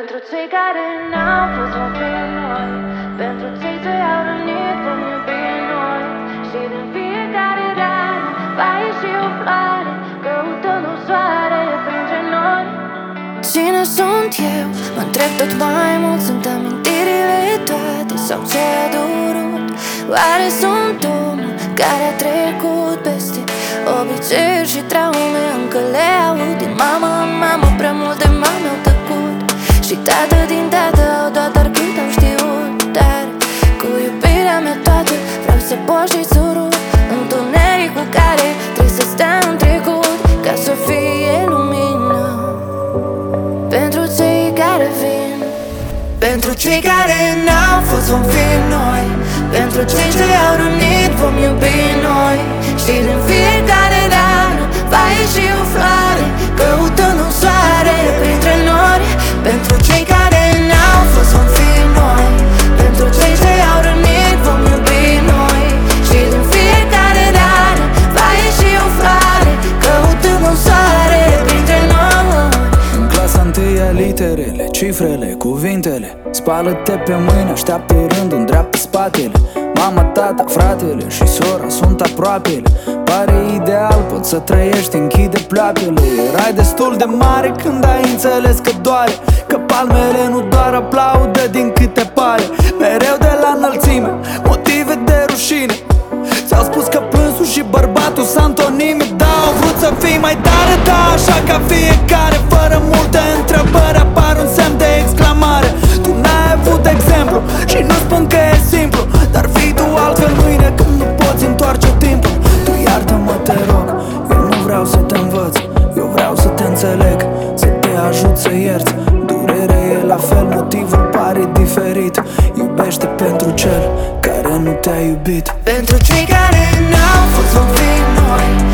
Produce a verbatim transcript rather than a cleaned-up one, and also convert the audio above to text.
Pentru cei care n-au fost vom fi noi, pentru cei ce au rănit vom iubi noi. Și din fiecare rană va ieși o floare, căutând o soare printre noi. Cine sunt eu? Mă întreb tot mai mult. Sunt amintirile toate sau ce a durut? Oare sunt omul care a trecut peste obiceiuri și traume? Încă le aud din mama în mamă, prea multe mame au tăcut. Și tată din tată au dat doar cât am știut. Dar cu iubirea mea toată vreau să pot și surut întunericul care trebuie să stea în trecut, ca să fie lumină pentru cei care vin. Pentru cei care n-au fost vom fi noi, pentru cei ce au rănit vom iubi noi. Și din fiecare rană va ieși o floare, căutând un soare printre nori. Pentru cei care n-au fost vom fi noi, pentru cei ce au rănit vom iubi noi. Și din fiecare rană va ieși o floare, căutând un soare printre nori. În clasa întâia literele, cifrele, cuvintele. Spală-te pe mâini, așteaptă rândul, îndreaptă spatele. Mama, tata, fratele și sora sunt aproapele. Pare ideal, poți să trăiești, închide pleoapele. Erai destul de mare când ai înțeles că doare, că palmele nu doar aplaudă din câte pare. Mereu de la înălțime, motive de rușine. Ți-au spus că plânsul și bărbatul s-a antonimi. Da, au vrut să fii mai tare, da, așa ca fiecare. Fără multe întrebări apar un semn de exclamare. Tu n-ai avut exemplu și nu spun că e simplu, dar fii tu altfel mâine când nu poți întoarce timpul. Tu iartă-mă, te rog, eu nu vreau să te învăț, eu vreau să te înțeleg, să te ajut să ierți. Durerea e la fel, motivul pare diferit. Iubește pentru cel care nu te-a iubit. Pentru cei care n-au fost vom fi noi,